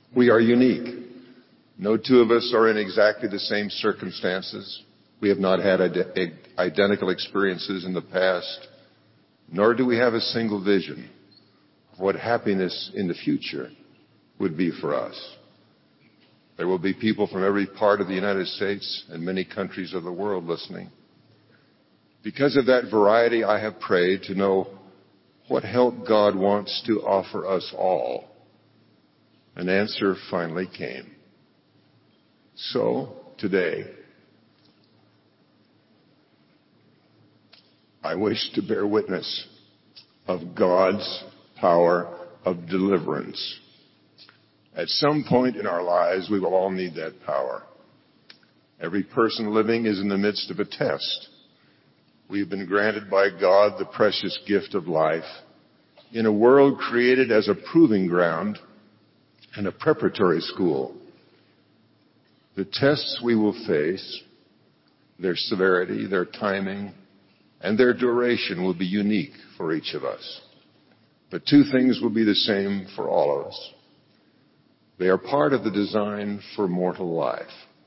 We are unique. No two of us are in exactly the same circumstances. We have not had identical experiences in the past, nor do we have a single vision of what happiness in the future would be for us. There will be people from every part of the United States and many countries of the world listening. Because of that variety, I have prayed to know what help God wants to offer us all. An answer finally came. So, today, I wish to bear witness of God's power of deliverance. At some point in our lives, we will all need that power. Every person living is in the midst of a test. We've been granted by God the precious gift of life in a world created as a proving ground and a preparatory school. The tests we will face, their severity, their timing, and their duration will be unique for each of us. But two things will be the same for all of us. They are part of the design for mortal life.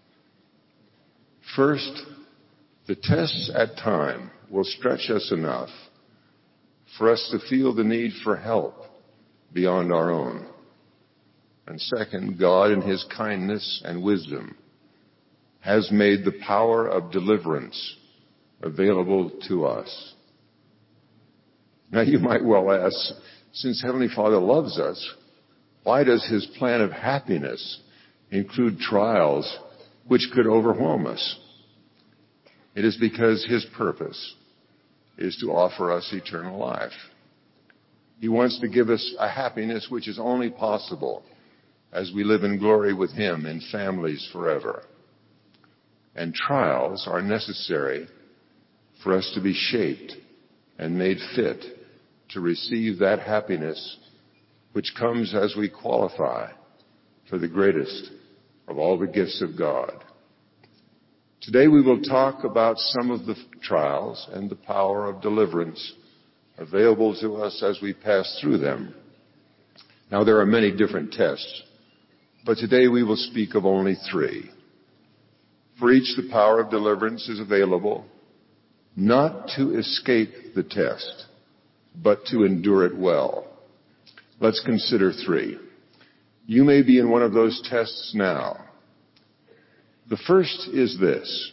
First, the tests at time will stretch us enough for us to feel the need for help beyond our own. And second, God in His kindness and wisdom has made the power of deliverance available to us. Now you might well ask, since Heavenly Father loves us, why does His plan of happiness include trials which could overwhelm us? It is because His purpose is to offer us eternal life. He wants to give us a happiness which is only possible as we live in glory with Him in families forever. And trials are necessary for us to be shaped and made fit to receive that happiness which comes as we qualify for the greatest of all the gifts of God. Today we will talk about some of the trials and the power of deliverance available to us as we pass through them. Now there are many different tests, but today we will speak of only three. For each, the power of deliverance is available, not to escape the test, but to endure it well. Let's consider three. You may be in one of those tests now. The first is this.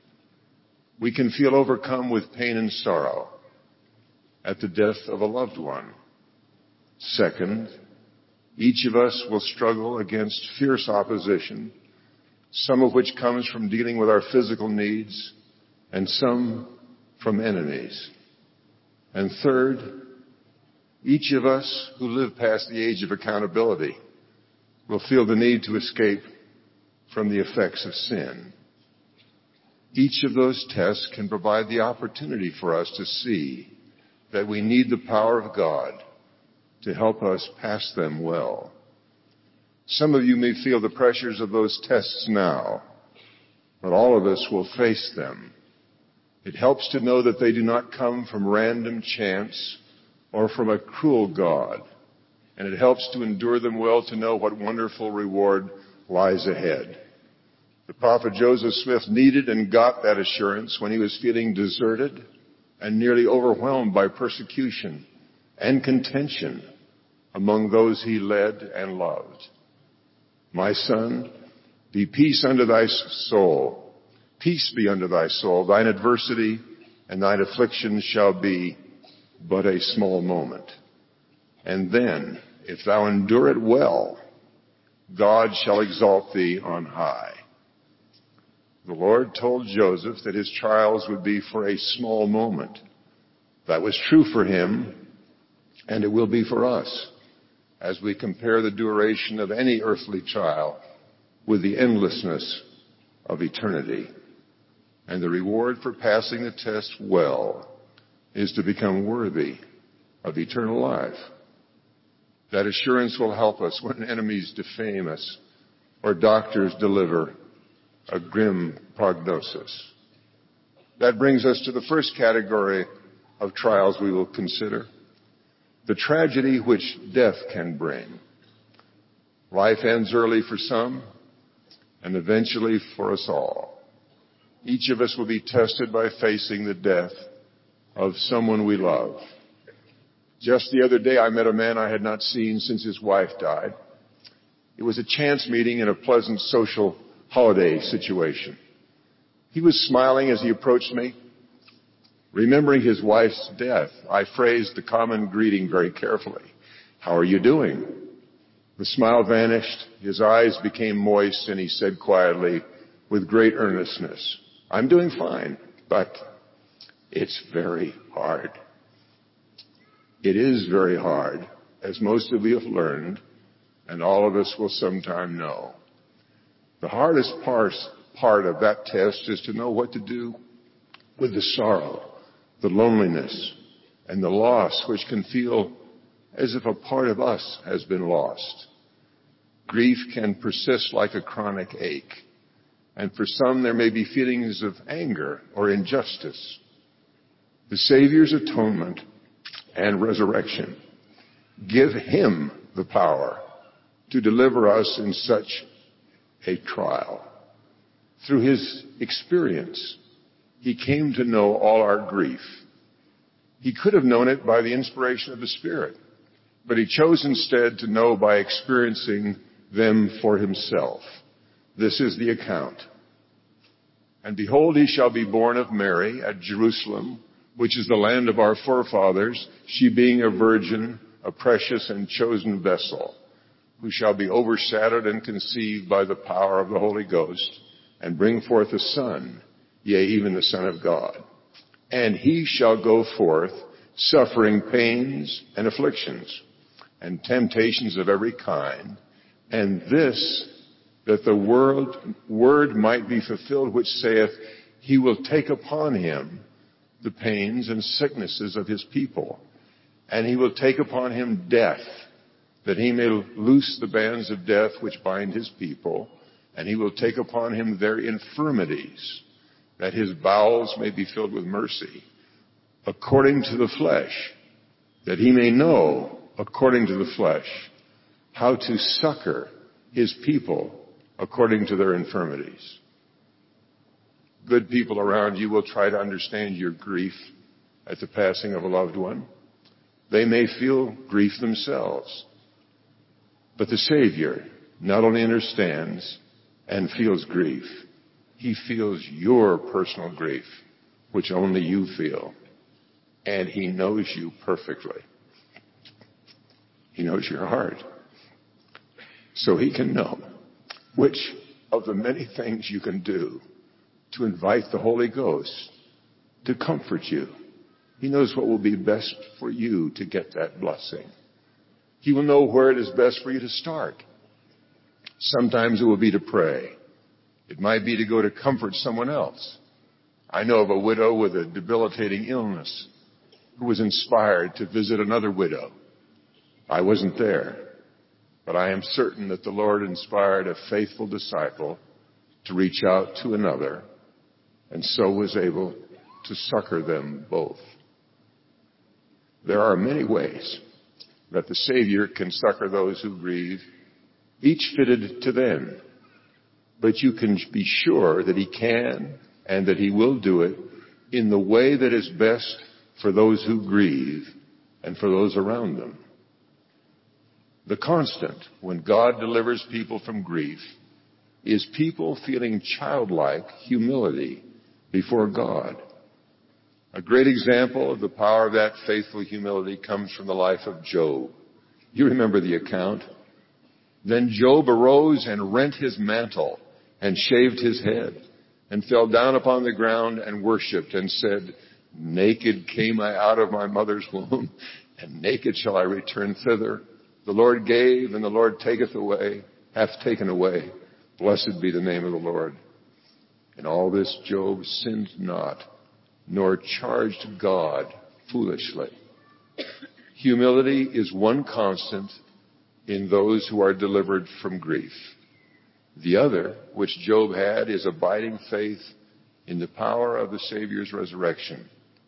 We can feel overcome with pain and sorrow at the death of a loved one. Second, each of us will struggle against fierce opposition, some of which comes from dealing with our physical needs and some from enemies. And third, each of us who live past the age of accountability will feel the need to escape from the effects of sin. Each of those tests can provide the opportunity for us to see that we need the power of God to help us pass them well. Some of you may feel the pressures of those tests now, but all of us will face them. It helps to know that they do not come from random chance or from a cruel God, and it helps to endure them well to know what wonderful reward lies ahead. The prophet Joseph Smith needed and got that assurance when he was feeling deserted and nearly overwhelmed by persecution and contention among those he led and loved. My son, be peace unto thy soul. Peace be unto thy soul. Thine adversity and thine affliction shall be but a small moment. And then, if thou endure it well, God shall exalt thee on high. The Lord told Joseph that his trials would be for a small moment. That was true for him, and it will be for us as we compare the duration of any earthly trial with the endlessness of eternity. And the reward for passing the test well is to become worthy of eternal life. That assurance will help us when enemies defame us or doctors deliver a grim prognosis. That brings us to the first category of trials we will consider, the tragedy which death can bring. Life ends early for some, and eventually for us all. Each of us will be tested by facing the death of someone we love. Just the other day, I met a man I had not seen since his wife died. It was a chance meeting in a pleasant social holiday situation. He was smiling as he approached me. Remembering his wife's death, I phrased the common greeting very carefully. "How are you doing?" The smile vanished, his eyes became moist, and he said quietly, with great earnestness, "I'm doing fine, but it's very hard." It is very hard, as most of you have learned, and all of us will sometime know. The hardest part of that test is to know what to do with the sorrow, the loneliness, and the loss which can feel as if a part of us has been lost. Grief can persist like a chronic ache, and for some there may be feelings of anger or injustice. The Savior's atonement and resurrection give Him the power to deliver us in such a trial. Through His experience, He came to know all our grief. He could have known it by the inspiration of the Spirit, but He chose instead to know by experiencing them for Himself. This is the account. "And behold, He shall be born of Mary at Jerusalem, which is the land of our forefathers, she being a virgin, a precious and chosen vessel, who shall be overshadowed and conceived by the power of the Holy Ghost, and bring forth a son, yea, even the Son of God. And He shall go forth, suffering pains and afflictions, and temptations of every kind, and this, that the word might be fulfilled, which saith, He will take upon Him the pains and sicknesses of His people, and He will take upon Him death, that He may loose the bands of death which bind His people, and He will take upon Him their infirmities, that His bowels may be filled with mercy, according to the flesh, that He may know, according to the flesh, how to succor His people according to their infirmities." Good people around you will try to understand your grief at the passing of a loved one. They may feel grief themselves. But the Savior not only understands and feels grief, He feels your personal grief, which only you feel. And He knows you perfectly. He knows your heart. So He can know which of the many things you can do to invite the Holy Ghost to comfort you. He knows what will be best for you to get that blessing. He will know where it is best for you to start. Sometimes it will be to pray. It might be to go to comfort someone else. I know of a widow with a debilitating illness who was inspired to visit another widow. I wasn't there, but I am certain that the Lord inspired a faithful disciple to reach out to another, and so was able to succor them both. There are many ways that the Savior can succor those who grieve, each fitted to them. But you can be sure that He can and that He will do it in the way that is best for those who grieve and for those around them. The constant when God delivers people from grief is people feeling childlike humility before God. A great example of the power of that faithful humility comes from the life of Job. You remember the account. Then Job arose and rent his mantle and shaved his head and fell down upon the ground and worshipped and said, "Naked came I out of my mother's womb, and naked shall I return thither. The Lord gave, and the Lord hath taken away. Blessed be the name of the Lord." In all this Job sinned not, nor charged God foolishly. Humility is one constant in those who are delivered from grief. The other, which Job had, is abiding faith in the power of the Savior's resurrection.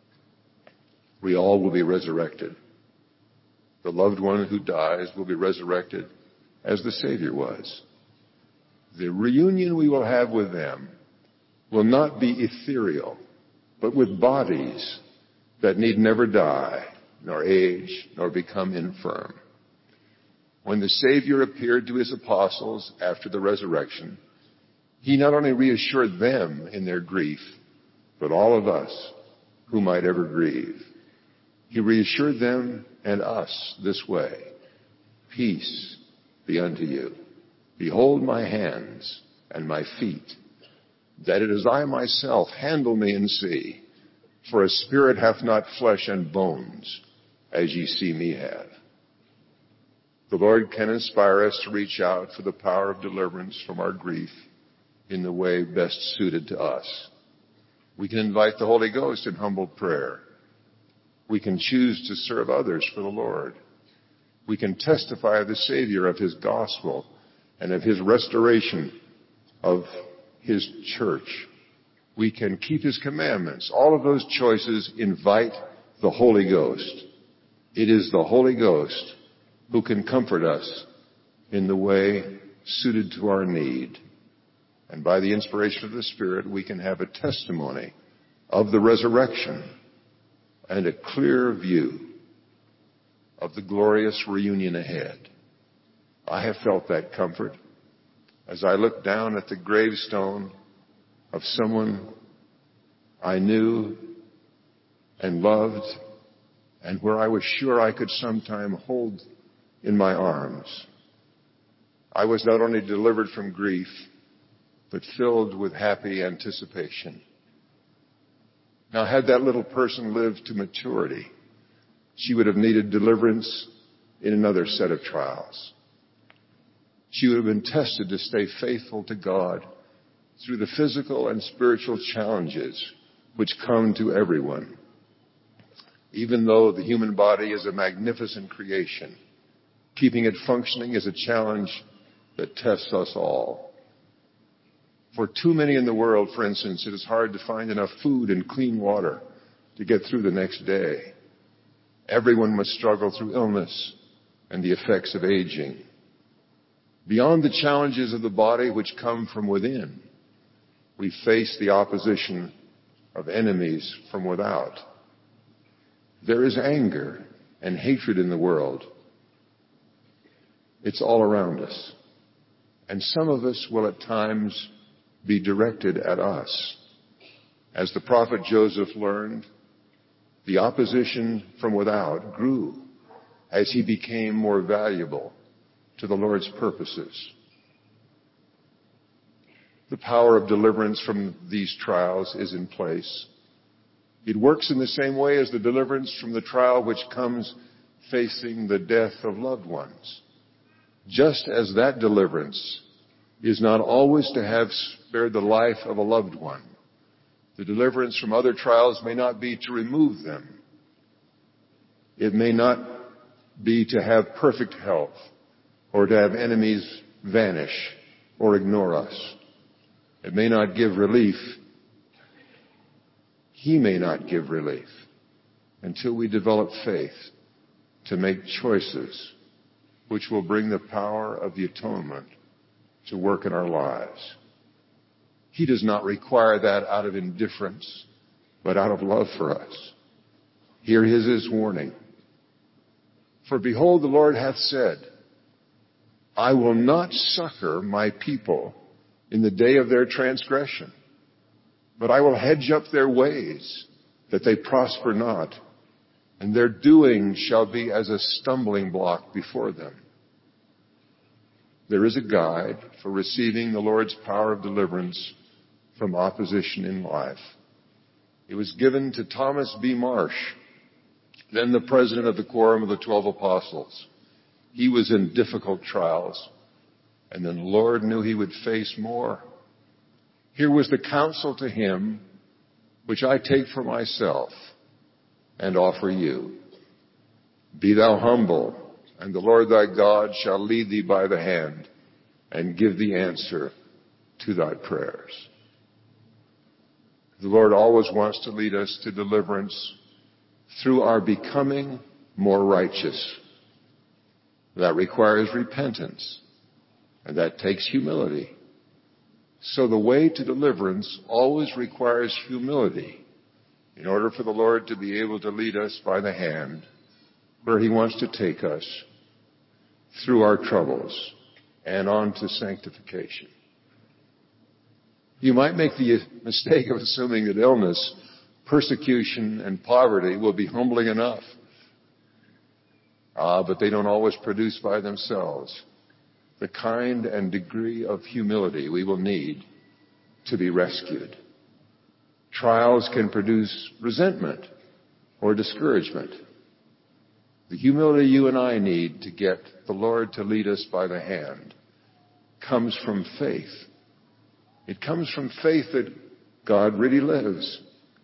We all will be resurrected. The loved one who dies will be resurrected as the Savior was. The reunion we will have with them will not be ethereal, but with bodies that need never die, nor age, nor become infirm. When the Savior appeared to his apostles after the resurrection, he not only reassured them in their grief, but all of us who might ever grieve. He reassured them and us this way: peace be unto you. Behold my hands and my feet, that it is I myself. Handle me and see, for a spirit hath not flesh and bones, as ye see me have. The Lord can inspire us to reach out for the power of deliverance from our grief in the way best suited to us. We can invite the Holy Ghost in humble prayer. We can choose to serve others for the Lord. We can testify of the Savior, of his gospel, and of his restoration of his church. We can keep his commandments. All of those choices invite the Holy Ghost. It is the Holy Ghost who can comfort us in the way suited to our need. And by the inspiration of the Spirit, we can have a testimony of the resurrection and a clear view of the glorious reunion ahead. I have felt that comfort as I look down at the gravestone of someone I knew and loved, and where I was sure I could sometime hold in my arms. I was not only delivered from grief, but filled with happy anticipation. Now, had that little person lived to maturity, she would have needed deliverance in another set of trials. She would have been tested to stay faithful to God through the physical and spiritual challenges which come to everyone. Even though the human body is a magnificent creation, keeping it functioning is a challenge that tests us all. For too many in the world, for instance, it is hard to find enough food and clean water to get through the next day. Everyone must struggle through illness and the effects of aging. Beyond the challenges of the body which come from within, we face the opposition of enemies from without. There is anger and hatred in the world. It's all around us. And some of us will at times be directed at us. As the prophet Joseph learned, the opposition from without grew as he became more valuable to the Lord's purposes. The power of deliverance from these trials is in place. It works in the same way as the deliverance from the trial which comes facing the death of loved ones. Just as that deliverance is not always to have spared the life of a loved one, the deliverance from other trials may not be to remove them. It may not be to have perfect health or to have enemies vanish or ignore us. It may not give relief. He may not give relief until we develop faith to make choices which will bring the power of the atonement to work in our lives. He does not require that out of indifference, but out of love for us. Here is his warning. For behold, the Lord hath said, I will not succor my people in the day of their transgression, but I will hedge up their ways, that they prosper not, and their doing shall be as a stumbling block before them. There is a guide for receiving the Lord's power of deliverance from opposition in life. It was given to Thomas B. Marsh, then the president of the Quorum of the 12 Apostles. He was in difficult trials, and then the Lord knew he would face more. Here was the counsel to him, which I take for myself and offer you. Be thou humble, and the Lord thy God shall lead thee by the hand and give thee answer to thy prayers. The Lord always wants to lead us to deliverance through our becoming more righteous. That requires repentance And that takes humility. So the way to deliverance always requires humility in order for the Lord to be able to lead us by the hand where He wants to take us through our troubles and on to sanctification. You might make the mistake of assuming that illness, persecution, and poverty will be humbling enough. But they don't always produce by themselves the kind and degree of humility we will need to be rescued. Trials can produce resentment or discouragement. The humility you and I need to get the Lord to lead us by the hand comes from faith. It comes from faith that God really lives,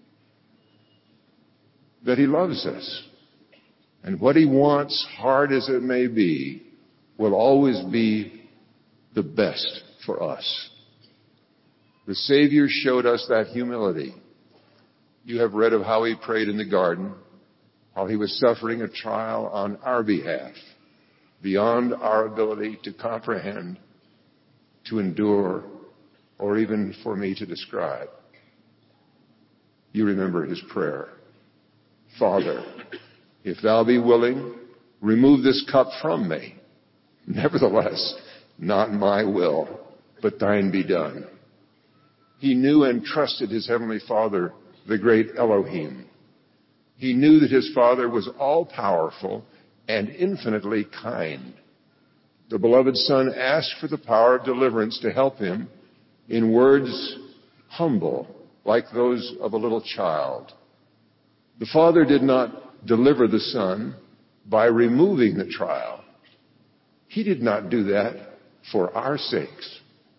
that He loves us, and what He wants, hard as it may be, will always be the best for us. The Savior showed us that humility. You have read of how He prayed in the garden, how He was suffering a trial on our behalf, beyond our ability to comprehend, to endure, or even for me to describe. You remember His prayer. Father, if Thou be willing, remove this cup from me. Nevertheless, not my will, but Thine be done. He knew and trusted His Heavenly Father, the great Elohim. He knew that His Father was all-powerful and infinitely kind. The beloved Son asked for the power of deliverance to help Him in words humble, like those of a little child. The Father did not deliver the Son by removing the trial. He did not do that for our sakes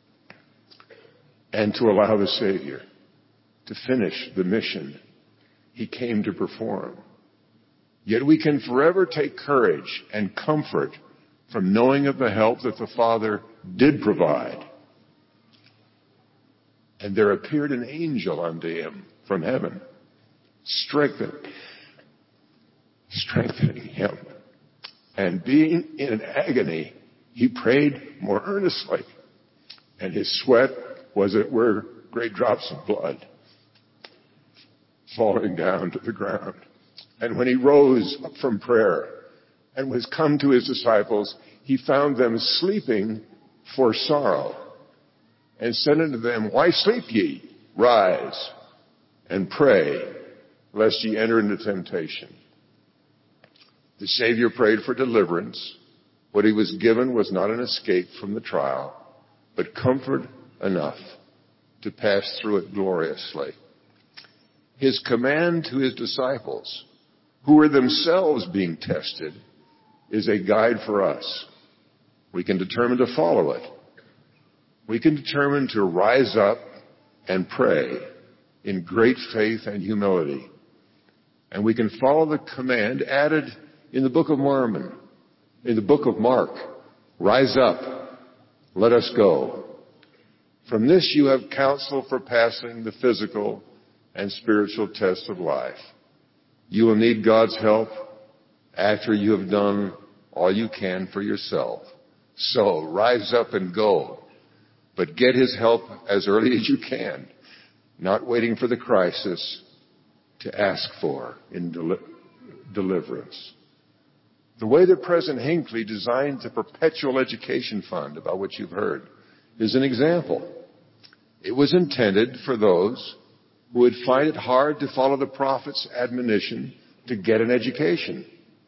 and to allow the Savior to finish the mission He came to perform. Yet we can forever take courage and comfort from knowing of the help that the Father did provide. And there appeared an angel unto Him from heaven, strengthening Him. And being in agony, He prayed more earnestly, and His sweat was as it were great drops of blood falling down to the ground. And when He rose up from prayer and was come to His disciples, He found them sleeping for sorrow, and said unto them, Why sleep ye? Rise and pray, lest ye enter into temptation. The Savior prayed for deliverance. What He was given was not an escape from the trial, but comfort enough to pass through it gloriously. His command to His disciples, who were themselves being tested, is a guide for us. We can determine to follow it. We can determine to rise up and pray in great faith and humility. And we can follow the command added in the book of Mormon, in the book of Mark, rise up, let us go. From this you have counsel for passing the physical and spiritual tests of life. You will need God's help after you have done all you can for yourself. So rise up and go, but get His help as early as you can, not waiting for the crisis to ask for in deliverance. The way that President Hinckley designed the Perpetual Education Fund, about which you've heard, is an example. It was intended for those who would find it hard to follow the prophet's admonition to get an education.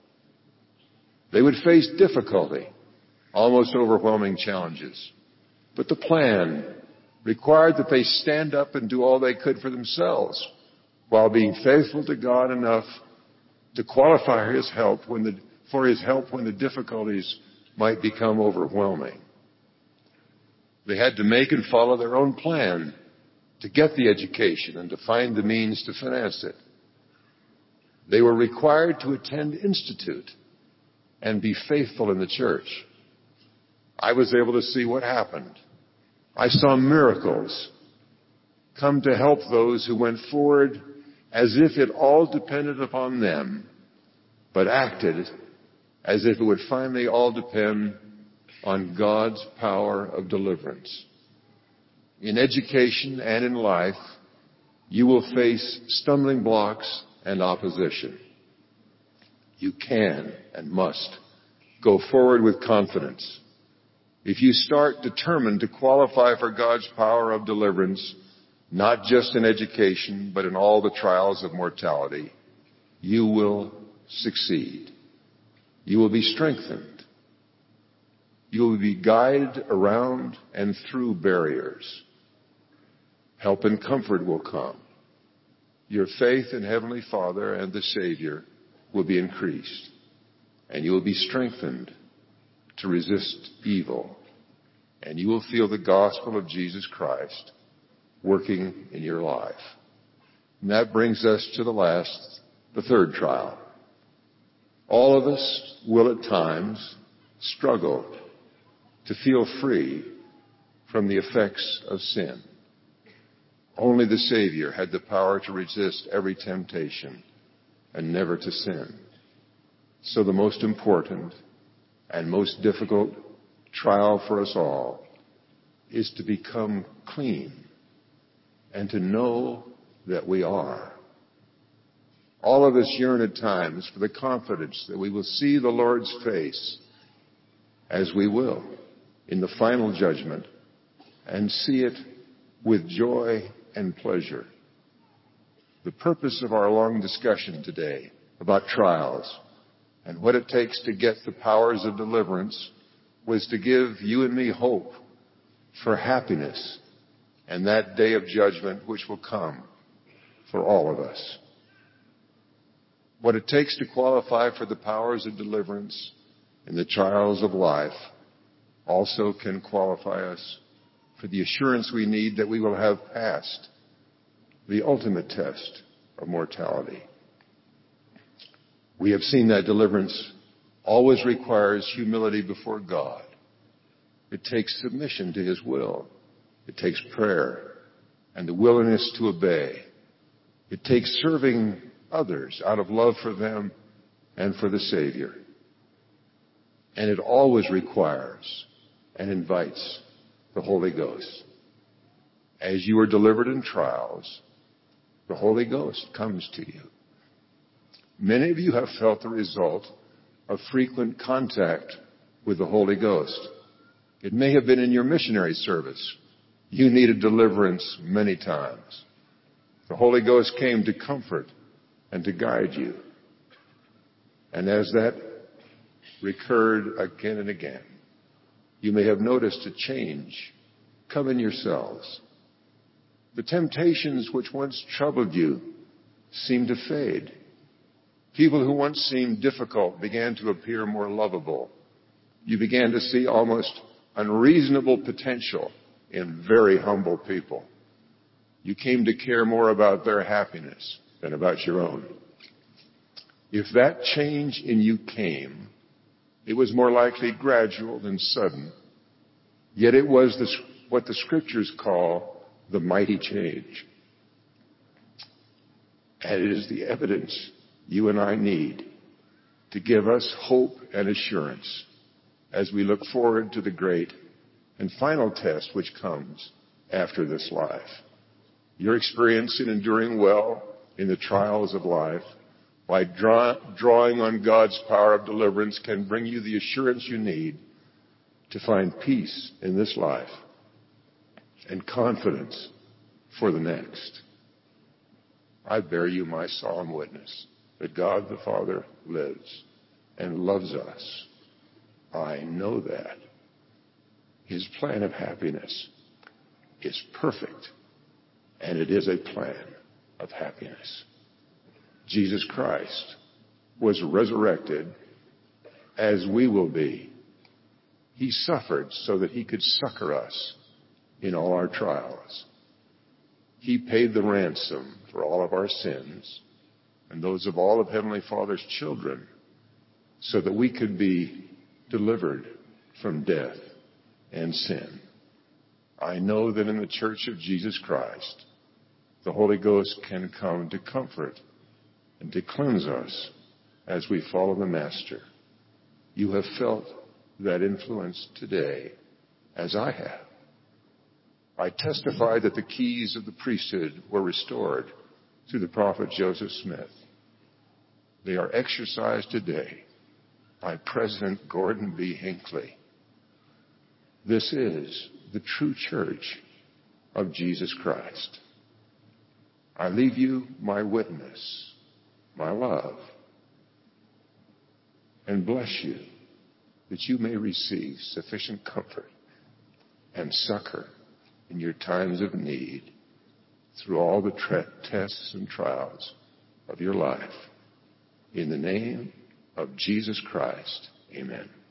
They would face difficulty, almost overwhelming challenges. But the plan required that they stand up and do all they could for themselves, while being faithful to God enough to qualify His help for His help when the difficulties might become overwhelming. They had to make and follow their own plan to get the education and to find the means to finance it. They were required to attend institute and be faithful in the church. I was able to see what happened. I saw miracles come to help those who went forward as if it all depended upon them, but acted as if it would finally all depend on God's power of deliverance. In education and in life, you will face stumbling blocks and opposition. You can and must go forward with confidence. If you start determined to qualify for God's power of deliverance, not just in education, but in all the trials of mortality, you will succeed. You will be strengthened. You will be guided around and through barriers. Help and comfort will come. Your faith in Heavenly Father and the Savior will be increased, and you will be strengthened to resist evil, and you will feel the gospel of Jesus Christ working in your life. And that brings us to the third trial. All of us will at times struggle to feel free from the effects of sin. Only the Savior had the power to resist every temptation and never to sin. So the most important and most difficult trial for us all is to become clean and to know that we are. All of us yearn at times for the confidence that we will see the Lord's face, as we will in the final judgment, and see it with joy and pleasure. The purpose of our long discussion today about trials and what it takes to get the powers of deliverance was to give you and me hope for happiness and that day of judgment which will come for all of us. What it takes to qualify for the powers of deliverance in the trials of life also can qualify us for the assurance we need that we will have passed the ultimate test of mortality. We have seen that deliverance always requires humility before God. It takes submission to His will. It takes prayer and the willingness to obey. It takes serving others out of love for them and for the Savior. And it always requires and invites the Holy Ghost. As you are delivered in trials, the Holy Ghost comes to you. Many of you have felt the result of frequent contact with the Holy Ghost. It may have been in your missionary service. You needed deliverance many times. The Holy Ghost came to comfort and to guide you. And as that recurred again and again, you may have noticed a change come in yourselves. The temptations which once troubled you seemed to fade. People who once seemed difficult began to appear more lovable. You began to see almost unreasonable potential in very humble people. You came to care more about their happiness than about your own. If that change in you came, it was more likely gradual than sudden. Yet it was what the Scriptures call the mighty change. And it is the evidence you and I need to give us hope and assurance as we look forward to the great and final test which comes after this life. Your experience in enduring well in the trials of life by drawing on God's power of deliverance can bring you the assurance you need to find peace in this life and confidence for the next. I bear you my solemn witness that God the Father lives and loves us. I know that. His plan of happiness is perfect, and it is a plan of happiness. Jesus Christ was resurrected as we will be. He suffered so that He could succor us in all our trials. He paid the ransom for all of our sins and those of all of Heavenly Father's children so that we could be delivered from death and sin. I know that in the Church of Jesus Christ, the Holy Ghost can come to comfort and to cleanse us as we follow the Master. You have felt that influence today as I have. I testify that the keys of the priesthood were restored through the prophet Joseph Smith. They are exercised today by President Gordon B. Hinckley. This is the true church of Jesus Christ. I leave you my witness, my love, and bless you that you may receive sufficient comfort and succor in your times of need through all the tests and trials of your life. In the name of Jesus Christ, amen.